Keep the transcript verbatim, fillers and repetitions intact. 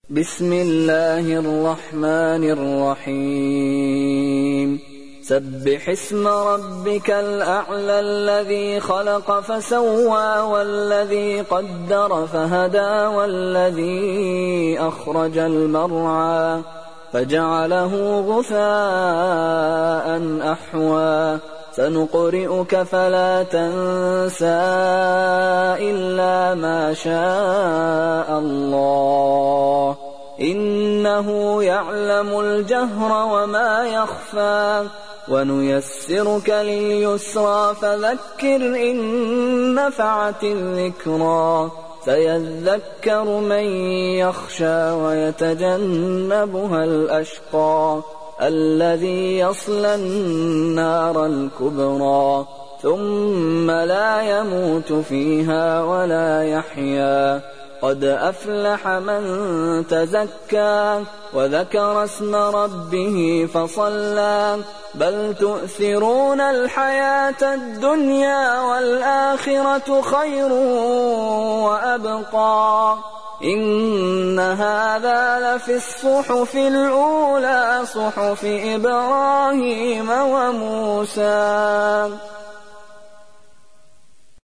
بسم الله الرحمن الرحيم سبح اسم ربك الأعلى الذي خلق فسوى والذي قدر فهدى والذي أخرج المرعى فجعله غثاء أحوى سنقرئك فلا تنسى إلا ما شاء الله إنه يعلم الجهر وما يخفى ونيسرك لليسرى فذكر إن نفعت الذكرى سيذكر من يخشى ويتجنبها الأشقى الذي يصلى النار الكبرى ثم لا يموت فيها ولا يحيا قد أفلح من تزكى وذكر اسم ربه فصلى بل تؤثرون الحياة الدنيا والآخرة خير وأبقى إن هذا لفي الصحف الأولى صحف إبراهيم وموسى.